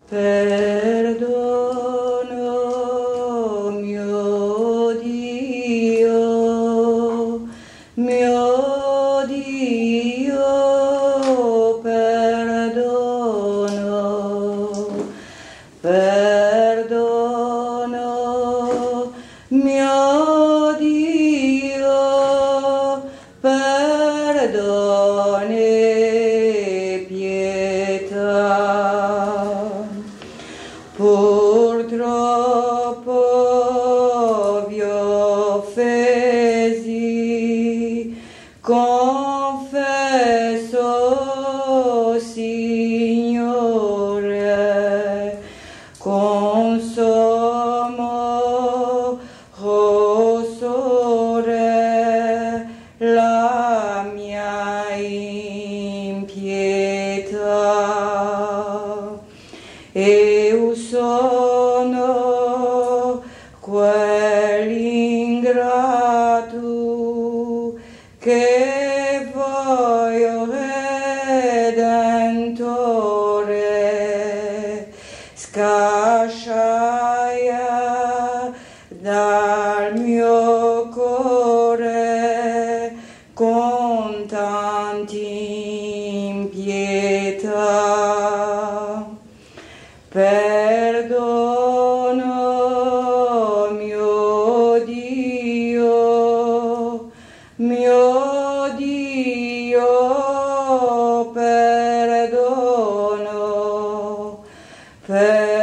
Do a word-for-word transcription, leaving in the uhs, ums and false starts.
Perdono, mio Dio, mio Dio, perdono, perdono, mio Dio, perdono e pietà. Purtroppo vi ho offesi, confesso, Signore, con sommo rossore la mia impietà. Eu sono quell'ingrato che voglio Redentore scasciaia dal mio cuore con tanti impietà. Perdono, mio Dio, mio Dio, perdono, perdono.